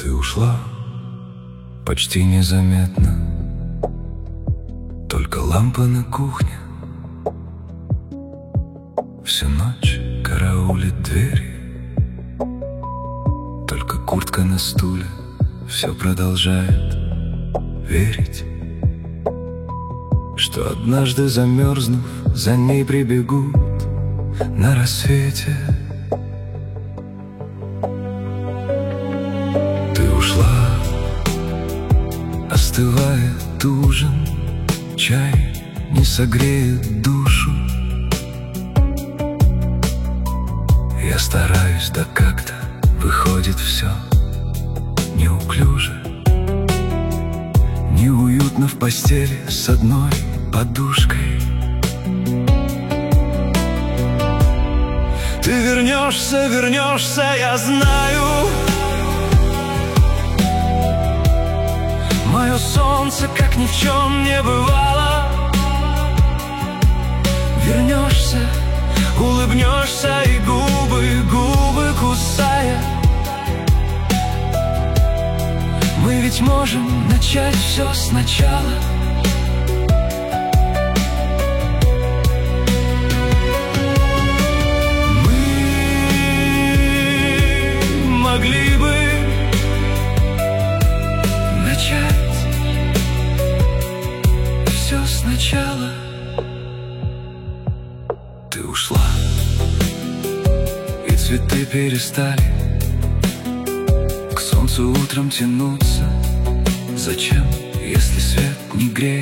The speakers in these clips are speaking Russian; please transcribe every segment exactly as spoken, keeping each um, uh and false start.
Ты ушла почти незаметно, только лампа на кухне всю ночь караулит двери. Только куртка на стуле все продолжает верить, что однажды замерзнув, за ней прибегут на рассвете. Ты ушла, остывает ужин, чай не согреет душу. Я стараюсь, да как-то выходит все неуклюже. Неуютно в постели с одной подушкой. Ты вернешься, вернешься, я знаю. Мое солнце, как ни в чем не бывало. Вернешься, улыбнешься и губы, губы кусая. Мы ведь можем начать все сначала. Могли бы начать все сначала. Ты ушла, и цветы перестали к солнцу утром тянуться. Зачем, если свет не греет?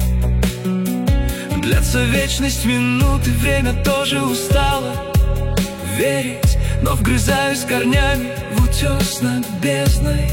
Длятся вечность минуты, время тоже устало верить, но вгрызаюсь корнями в утес над бездной.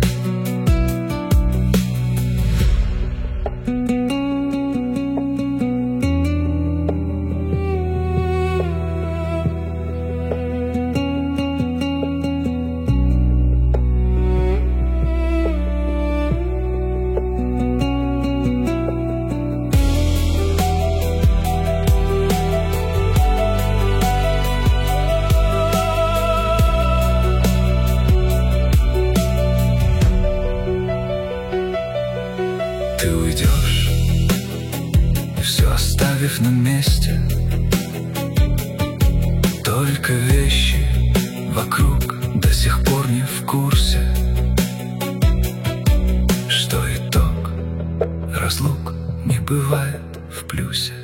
Ты уйдешь, все оставив на месте, только вещи вокруг до сих пор не в курсе, что итог разлук не бывает в плюсе.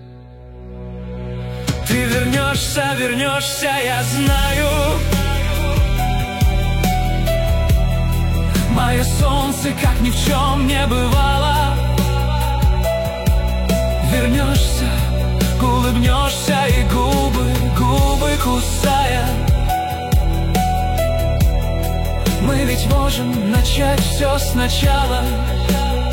Ты вернешься, вернешься, я знаю. Мое солнце, как ни в чем не бывало. Вернешься, улыбнешься и губы, губы кусая. Мы ведь можем начать все сначала.